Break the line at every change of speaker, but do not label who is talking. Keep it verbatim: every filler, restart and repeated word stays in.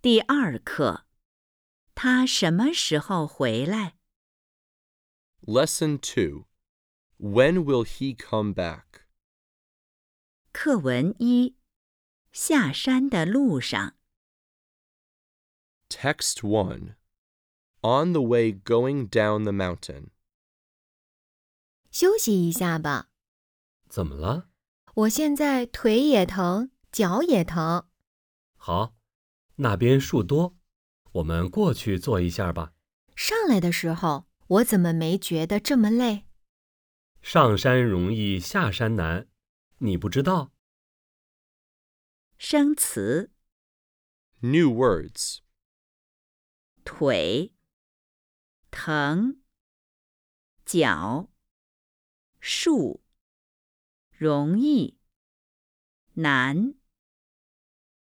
第二课，他什么时候回来？
Lesson two. When will he come back?
课文一，下山的路上。
Text one. On the way going down the mountain.
休息一下吧，
怎么了？
我现在腿也疼，脚也疼。
好，那边树多，我们过去坐一下吧。
上来的时候，我怎么没觉得这么累？
上山容易下山难，你不知道？
生词：
New words.
腿、疼、脚、树、容易、难。